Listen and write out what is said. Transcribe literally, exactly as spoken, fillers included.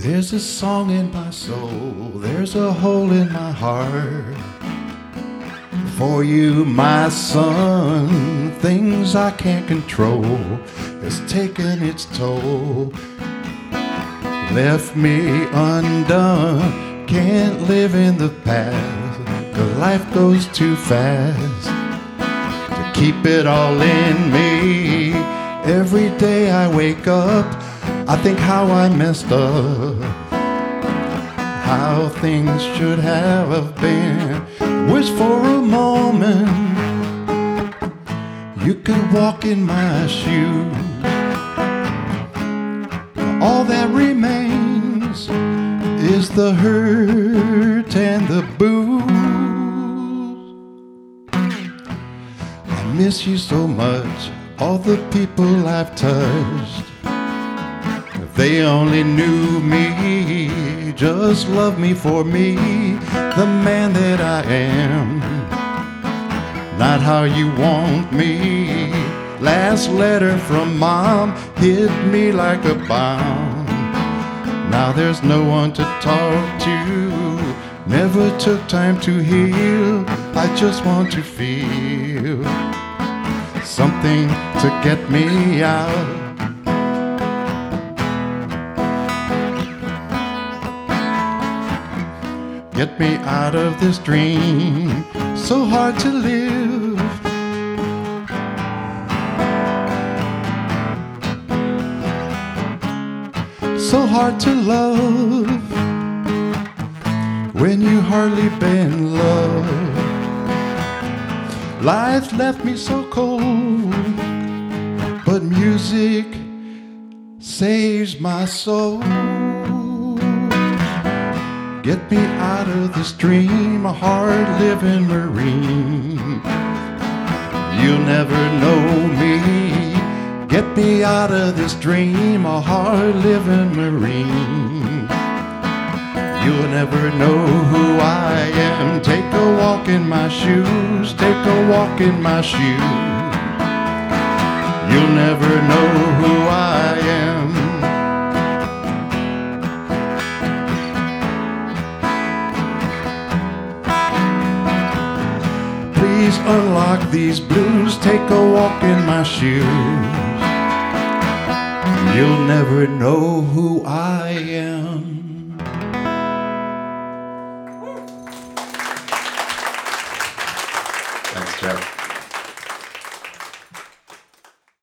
There's a song in my soul, there's a hole in my heart. For you, my son, things I can't control has taken its toll. Left me undone, can't live in the past, 'cause life goes too fast to keep it all in me. Every day I wake up, I think how I messed up, how things should have been. Wish for a moment you could walk in my shoes. All that remains is the hurt and the booze. I miss you so much, all the people I've touched. If they only knew me, just love me for me, the man that I am, not how you want me. Last letter from mom hit me like a bomb. Now there's no one to talk to, never took time to heal. I just want to feel something to get me out. Get me out of this dream, so hard to live. So hard to love when you hardly been loved. Life left me so cold, but music saves my soul. Get me out of this dream, a hard-living Marine. You'll never know me. Get me out of this dream, a hard-living Marine. You'll never know who I am. Take a walk in my shoes, take a walk in my shoes. You'll never know who I am. Please unlock these blues, take a walk in my shoes. You'll never know who I am. Thanks, Jeff.